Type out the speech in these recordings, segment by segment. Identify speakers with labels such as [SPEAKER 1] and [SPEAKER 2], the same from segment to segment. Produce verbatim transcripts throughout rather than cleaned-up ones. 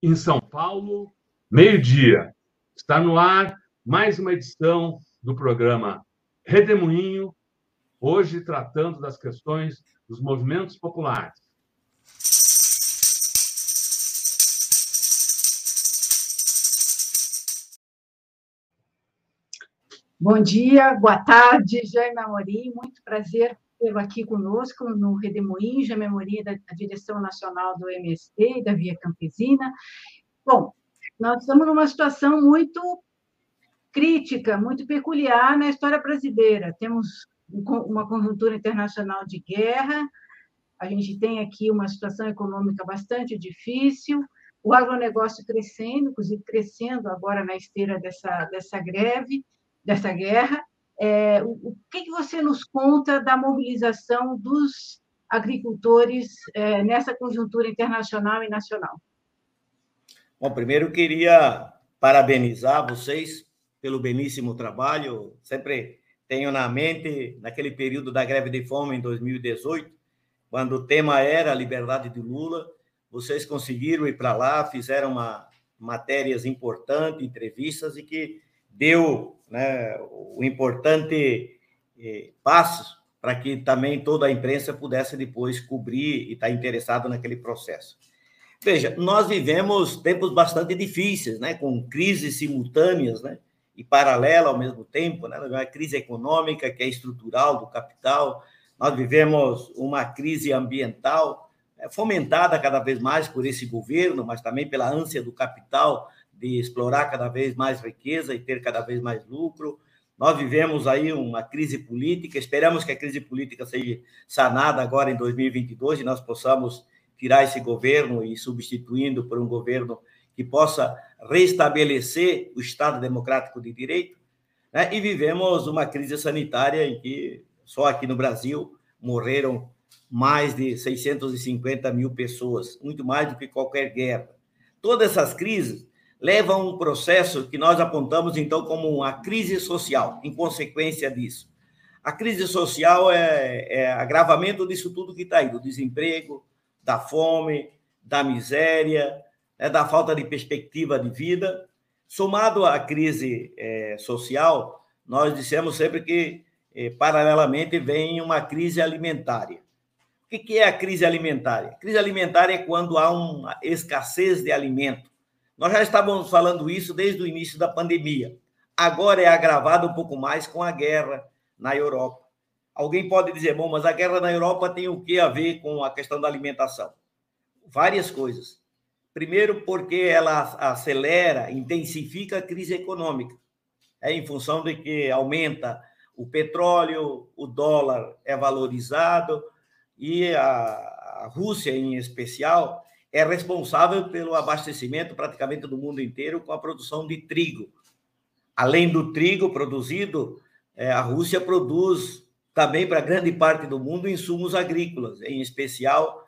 [SPEAKER 1] em São Paulo, meio-dia. Está no ar mais uma edição do programa Redemoinho, hoje tratando das questões dos movimentos populares.
[SPEAKER 2] Bom dia, boa tarde, Jaime Amorim, muito prazer tê-lo aqui conosco no Redemoinho, Jaime Amorim, da Direção Nacional do M S T e da Via Campesina. Bom, nós estamos numa situação muito crítica, muito peculiar na história brasileira. Temos uma conjuntura internacional de guerra, a gente tem aqui uma situação econômica bastante difícil, o agronegócio crescendo, inclusive crescendo agora na esteira dessa, dessa greve, dessa guerra. É, o, o que, que você nos conta da mobilização dos agricultores é, nessa conjuntura internacional e nacional?
[SPEAKER 3] Bom, primeiro eu queria parabenizar vocês pelo belíssimo trabalho. Sempre tenho na mente, naquele período da greve de fome em dois mil e dezoito, quando o tema era a liberdade de Lula, vocês conseguiram ir para lá, fizeram uma, matérias importantes, entrevistas, e que deu, né, o importante eh, passo para que também toda a imprensa pudesse depois cobrir e estar interessado naquele processo. Veja, nós vivemos tempos bastante difíceis, né, com crises simultâneas, né, e paralela ao mesmo tempo, né, uma crise econômica que é estrutural do capital, nós vivemos uma crise ambiental é, fomentada cada vez mais por esse governo, mas também pela ânsia do capital de explorar cada vez mais riqueza e ter cada vez mais lucro. Nós vivemos aí uma crise política, esperamos que a crise política seja sanada agora em dois mil e vinte e dois e nós possamos tirar esse governo e substituindo por um governo que possa restabelecer o Estado Democrático de Direito, né? E vivemos uma crise sanitária em que só aqui no Brasil morreram mais de seiscentas e cinquenta mil pessoas, muito mais do que qualquer guerra. Todas essas crises levam a um processo que nós apontamos, então, como uma crise social, em consequência disso. A crise social é, é agravamento disso tudo que está aí, do desemprego, da fome, da miséria, né, da falta de perspectiva de vida. Somado à crise é, social, nós dissemos sempre que, é, paralelamente, vem uma crise alimentária. O que, que é a crise alimentária? A crise alimentária é quando há uma escassez de alimento. Nós já estávamos falando isso desde o início da pandemia. Agora é agravado um pouco mais com a guerra na Europa. Alguém pode dizer, bom, mas a guerra na Europa tem o que a ver com a questão da alimentação? Várias coisas. Primeiro, porque ela acelera, intensifica a crise econômica. É em função de que aumenta o petróleo, o dólar é valorizado e a, a Rússia, em especial, é responsável pelo abastecimento praticamente do mundo inteiro com a produção de trigo. Além do trigo produzido, a Rússia produz também para grande parte do mundo insumos agrícolas, em especial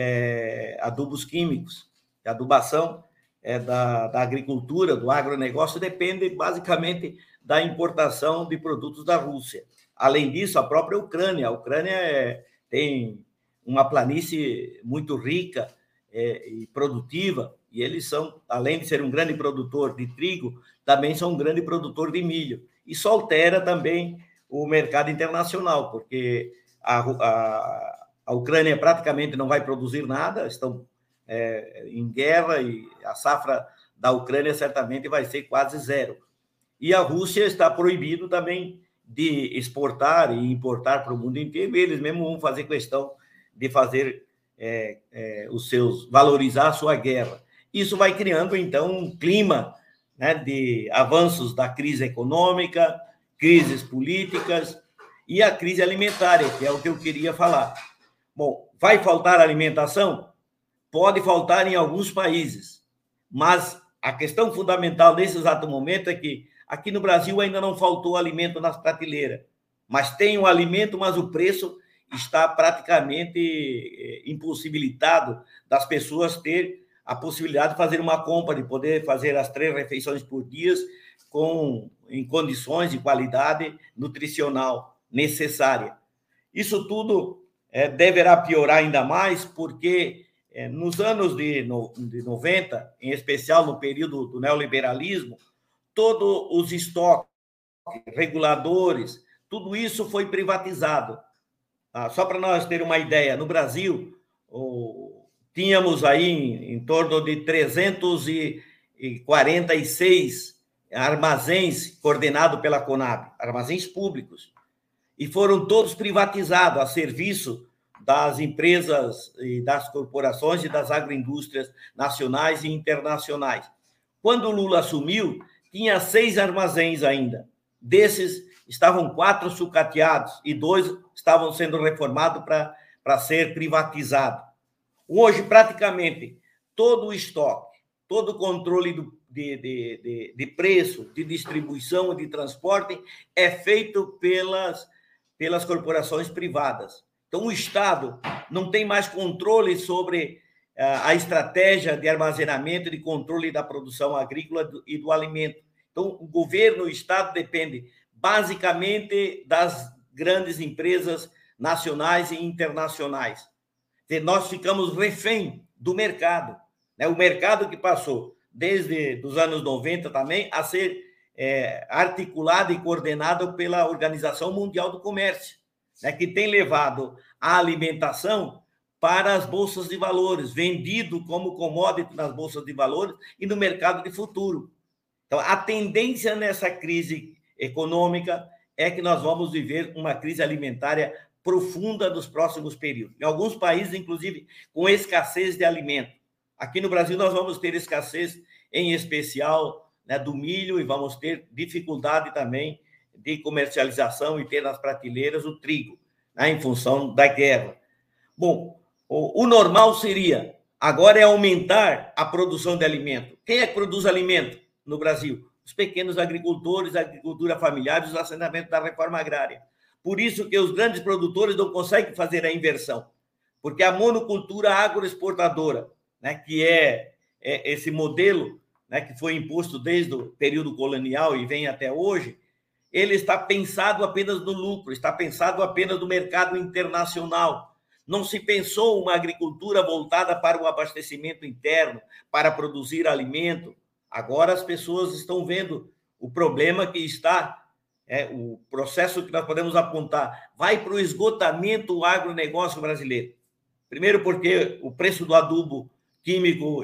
[SPEAKER 3] é, adubos químicos. A adubação é, da, da agricultura, do agronegócio, depende basicamente da importação de produtos da Rússia. Além disso, a própria Ucrânia. A Ucrânia é, tem uma planície muito rica é, e produtiva, e eles são, além de ser um grande produtor de trigo, também são um grande produtor de milho. Isso altera também o mercado internacional, porque a, a, a Ucrânia praticamente não vai produzir nada, estão é, em guerra, e a safra da Ucrânia certamente vai ser quase zero. E a Rússia está proibido também de exportar e importar para o mundo inteiro, e eles mesmo vão fazer questão de fazer é, é, os seus, valorizar a sua guerra. Isso vai criando, então, um clima, né, de avanços da crise econômica, crises políticas e a crise alimentar, que é o que eu queria falar. Bom, vai faltar alimentação? Pode faltar em alguns países, mas a questão fundamental nesse exato momento é que aqui no Brasil ainda não faltou alimento nas prateleiras, mas tem o alimento, mas o preço está praticamente impossibilitado das pessoas ter a possibilidade de fazer uma compra, de poder fazer as três refeições por dia com, em condições de qualidade nutricional necessária. Isso tudo é, deverá piorar ainda mais, porque é, nos anos de, no, de noventa, em especial no período do neoliberalismo, todos os estoques, reguladores, tudo isso foi privatizado. Ah, só para nós ter uma ideia, no Brasil, oh, tínhamos aí em, em torno de trezentos e quarenta e seis armazéns coordenados pela Conab, armazéns públicos, e foram todos privatizados a serviço das empresas e das corporações e das agroindústrias nacionais e internacionais. Quando o Lula assumiu, tinha seis armazéns ainda. Desses, estavam quatro sucateados e dois estavam sendo reformados para ser privatizados. Hoje, praticamente, todo o estoque, todo o controle do, de, de, de, de preço, de distribuição e de transporte é feito pelas, pelas corporações privadas. Então, o Estado não tem mais controle sobre uh, a estratégia de armazenamento e de controle da produção agrícola e do alimento. Então, o governo, o Estado, depende basicamente das grandes empresas nacionais e internacionais. E nós ficamos refém do mercado, né? O mercado que passou desde os anos noventa também a ser é, articulado e coordenado pela Organização Mundial do Comércio, né? Que tem levado a alimentação para as bolsas de valores, vendido como commodity nas bolsas de valores e no mercado de futuro. Então, a tendência nessa crise econômica é que nós vamos viver uma crise alimentar profunda nos próximos períodos. Em alguns países, inclusive, com escassez de alimento. Aqui no Brasil, nós vamos ter escassez, em especial, né, do milho, e vamos ter dificuldade também de comercialização e ter nas prateleiras o trigo, né, em função da guerra. Bom, o, o normal seria, agora, é aumentar a produção de alimento. Quem é que produz alimento no Brasil? Os pequenos agricultores, a agricultura familiar e os assentamentos da reforma agrária. Por isso que os grandes produtores não conseguem fazer a inversão, porque a monocultura agroexportadora, né, que é, é esse modelo, né, que foi imposto desde o período colonial e vem até hoje, ele está pensado apenas no lucro, está pensado apenas no mercado internacional. Não se pensou uma agricultura voltada para o abastecimento interno, para produzir alimento. Agora as pessoas estão vendo o problema que está, é, o processo que nós podemos apontar, vai para o esgotamento do agronegócio brasileiro. Primeiro porque o preço do adubo químico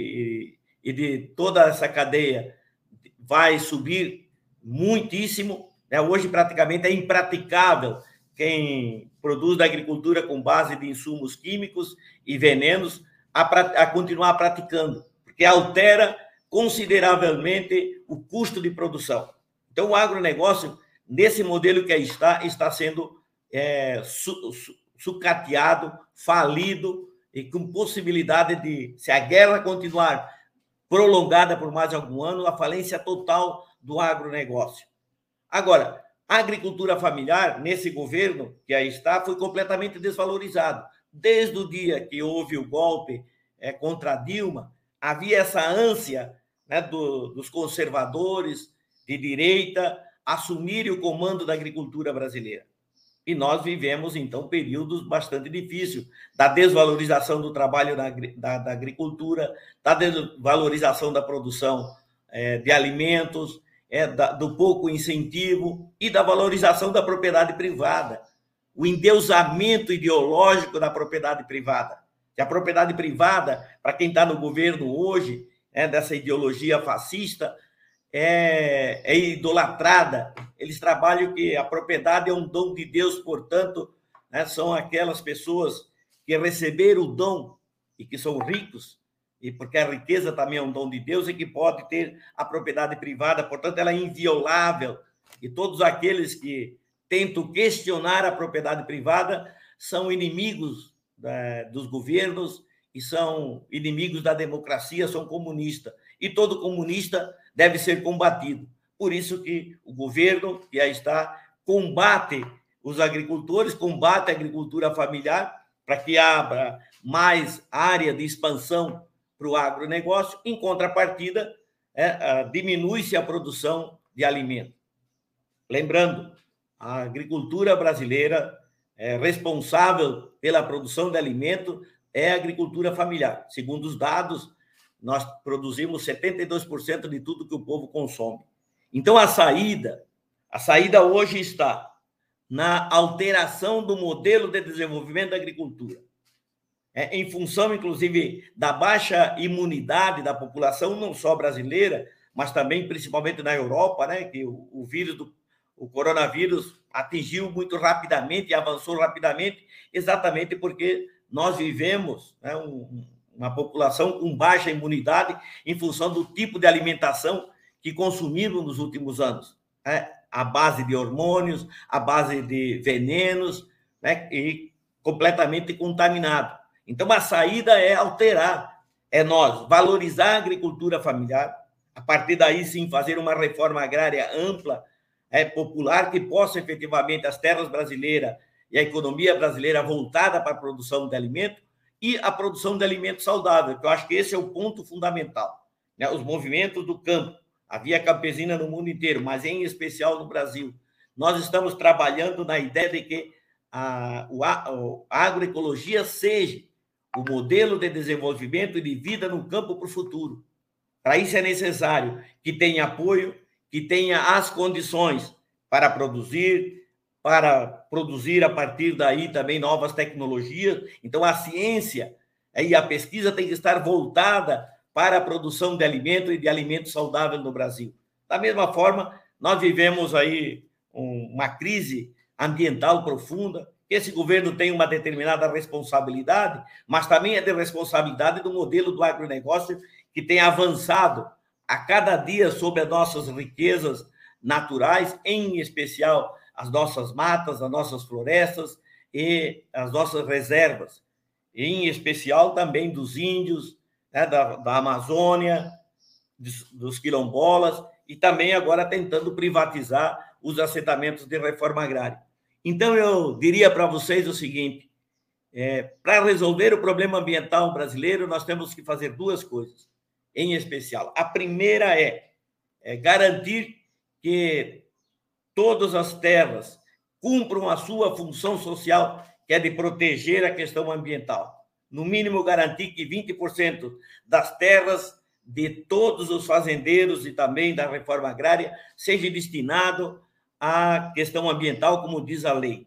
[SPEAKER 3] e, e, e de toda essa cadeia vai subir muitíssimo, né? Hoje praticamente é impraticável quem produz da agricultura com base de insumos químicos e venenos a, a continuar praticando, porque altera consideravelmente o custo de produção. Então, o agronegócio, nesse modelo que aí está, está sendo é, su, su, sucateado, falido, e com possibilidade de, se a guerra continuar prolongada por mais algum ano, a falência total do agronegócio. Agora, a agricultura familiar, nesse governo que aí está, foi completamente desvalorizado. Desde o dia que houve o golpe é, contra Dilma, havia essa ânsia, né, do, dos conservadores de direita assumirem o comando da agricultura brasileira. E nós vivemos, então, períodos bastante difíceis da desvalorização do trabalho da, da, da agricultura, da desvalorização da produção é, de alimentos, é, da, do pouco incentivo e da valorização da propriedade privada, o endeusamento ideológico da propriedade privada. Que a propriedade privada, para quem está no governo hoje, é, dessa ideologia fascista, é, é idolatrada. Eles trabalham que a propriedade é um dom de Deus, portanto, né, são aquelas pessoas que receberam o dom e que são ricos, e porque a riqueza também é um dom de Deus e que pode ter a propriedade privada, portanto, ela é inviolável. E todos aqueles que tentam questionar a propriedade privada são inimigos da, dos governos e são inimigos da democracia, são comunistas. E todo comunista deve ser combatido. Por isso que o governo, que aí está, combate os agricultores, combate a agricultura familiar, para que abra mais área de expansão para o agronegócio. Em contrapartida, é, diminui-se a produção de alimento. Lembrando, a agricultura brasileira é responsável pela produção de alimento é a agricultura familiar. Segundo os dados, nós produzimos setenta e dois por cento de tudo que o povo consome. Então, a saída, a saída hoje está na alteração do modelo de desenvolvimento da agricultura. É, em função, inclusive, da baixa imunidade da população, não só brasileira, mas também, principalmente na Europa, né, que o, o vírus, do, o coronavírus atingiu muito rapidamente e avançou rapidamente, exatamente porque nós vivemos, né, um, uma população com baixa imunidade em função do tipo de alimentação que consumimos nos últimos anos. Né, a base de hormônios, a base de venenos, né, e completamente contaminado. Então, a saída é alterar, é nós valorizar a agricultura familiar, a partir daí, sim, fazer uma reforma agrária ampla, é, popular, que possa, efetivamente, as terras brasileiras e a economia brasileira voltada para a produção de alimento e a produção de alimento saudável, que eu acho que esse é o ponto fundamental. Né? Os movimentos do campo, a via campesina no mundo inteiro, mas em especial no Brasil, nós estamos trabalhando na ideia de que a, a agroecologia seja o modelo de desenvolvimento e de vida no campo para o futuro. Para isso é necessário que tenha apoio, que tenha as condições para produzir, para produzir a partir daí também novas tecnologias. Então, a ciência e a pesquisa tem que estar voltada para a produção de alimento e de alimento saudável no Brasil. Da mesma forma, nós vivemos aí uma crise ambiental profunda. Esse governo tem uma determinada responsabilidade, mas também é de responsabilidade do modelo do agronegócio que tem avançado a cada dia sobre as nossas riquezas naturais, em especial as nossas matas, as nossas florestas e as nossas reservas, em especial também dos índios, né, da, da Amazônia, dos, dos quilombolas, e também agora tentando privatizar os assentamentos de reforma agrária. Então, eu diria para vocês o seguinte, é, para resolver o problema ambiental brasileiro, nós temos que fazer duas coisas, em especial. A primeira é, é garantir que todas as terras cumpram a sua função social, que é de proteger a questão ambiental. No mínimo, garantir que vinte por cento das terras de todos os fazendeiros e também da reforma agrária seja destinado à questão ambiental, como diz a lei.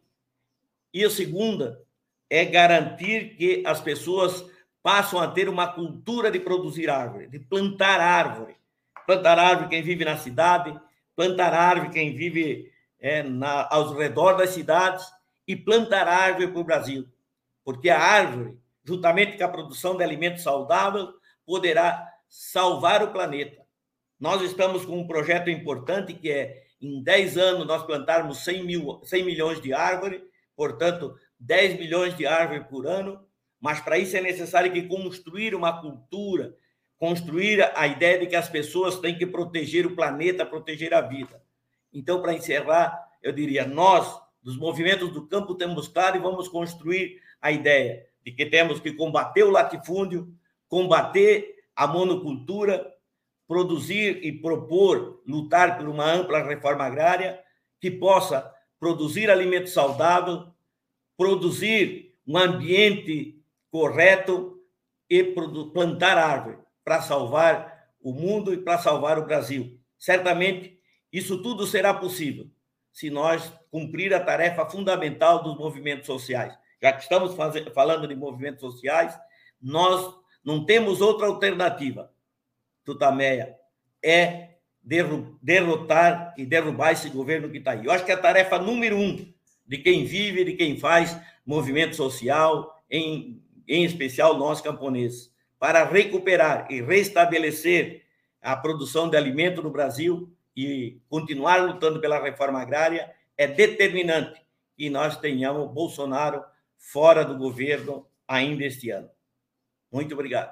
[SPEAKER 3] E a segunda é garantir que as pessoas passam a ter uma cultura de produzir árvore, de plantar árvore. Plantar árvore quem vive na cidade, plantar árvore quem vive é, na, aos redor das cidades e plantar árvore para o Brasil. Porque a árvore, juntamente com a produção de alimento saudável, poderá salvar o planeta. Nós estamos com um projeto importante que é, em dez anos, nós plantarmos cem milhões de árvores, portanto, dez milhões de árvores por ano, mas para isso é necessário que construir uma cultura, construir a ideia de que as pessoas têm que proteger o planeta, proteger a vida. Então, para encerrar, eu diria, nós, dos movimentos do campo, temos claro e vamos construir a ideia de que temos que combater o latifúndio, combater a monocultura, produzir e propor, lutar por uma ampla reforma agrária que possa produzir alimento saudável, produzir um ambiente correto e plantar árvore para salvar o mundo e para salvar o Brasil. Certamente, isso tudo será possível se nós cumprir a tarefa fundamental dos movimentos sociais. Já que estamos fazendo, falando de movimentos sociais, nós não temos outra alternativa, Tutameia, é derrotar e derrubar esse governo que está aí. Eu acho que é a tarefa número um de quem vive, de quem faz movimento social, em, em especial nós camponeses, para recuperar e restabelecer a produção de alimento no Brasil e continuar lutando pela reforma agrária, é determinante que nós tenhamos Bolsonaro fora do governo ainda este ano. Muito obrigado.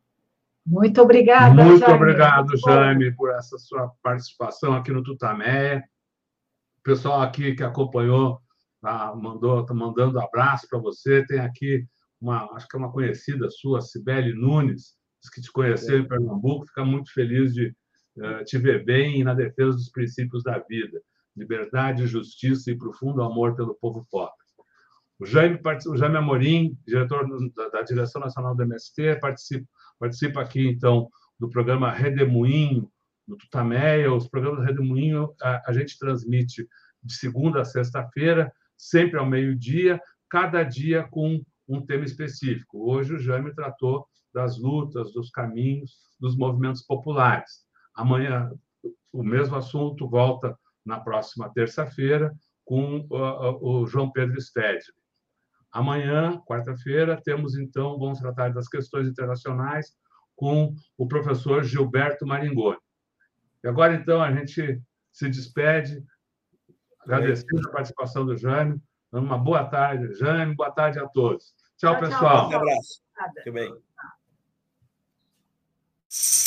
[SPEAKER 2] Muito obrigada,
[SPEAKER 1] Muito
[SPEAKER 2] Jaime.
[SPEAKER 1] obrigado,
[SPEAKER 2] Muito
[SPEAKER 1] Jaime, por essa sua participação aqui no Tutameia. O pessoal aqui que acompanhou, tá, mandou, tá mandando abraço para você. Tem aqui uma, acho que é uma conhecida sua, Cibele Nunes, que te conheceu em Pernambuco, fica muito feliz de uh, te ver bem e na defesa dos princípios da vida, liberdade, justiça e profundo amor pelo povo pobre. O Jaime, o Jaime Amorim, diretor da, da Direção Nacional do M S T, participa, participa aqui, então, do programa Redemoinho, do Tutameia. Os programas Redemoinho a, a gente transmite de segunda a sexta-feira, sempre ao meio-dia, cada dia com um tema específico. Hoje o Jaime tratou das lutas, dos caminhos, dos movimentos populares. Amanhã, o mesmo assunto volta na próxima terça-feira com o, o João Pedro Stedley. Amanhã, quarta-feira, temos, então, vamos tratar das questões internacionais com o professor Gilberto Maringoni. E agora, então, a gente se despede, agradecendo a participação do Jaime, dando uma boa tarde, Jaime, boa tarde a todos. Tchau, pessoal.
[SPEAKER 3] Um abraço. Muito bem.